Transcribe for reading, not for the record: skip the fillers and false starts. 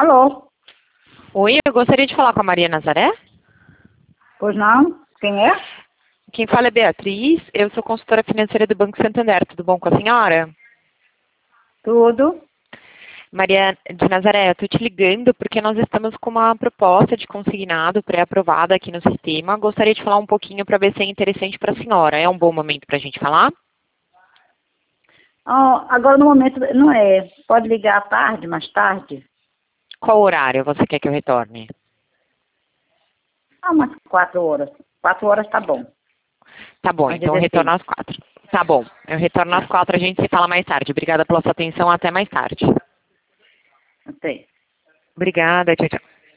Alô? Oi, eu gostaria de falar com a Maria Nazaré. Pois não? Quem é? Quem fala é Beatriz, eu sou consultora financeira do Banco Santander. Tudo bom com a senhora? Tudo? Maria de Nazaré, eu estou te ligando porque nós estamos com uma proposta de consignado pré-aprovada aqui no sistema. Gostaria de falar um pouquinho para ver se é interessante para a senhora. É um bom momento para a gente falar? Agora no momento não é. Pode ligar à tarde, mais tarde? Qual horário você quer que eu retorne? Umas 4 horas. 4 horas tá bom. Tá bom, Às então eu 16. retorno às 4. Tá bom, eu retorno às 4, a gente se fala mais tarde. Obrigada pela sua atenção, até mais tarde. Até. Obrigada, tchau, tchau.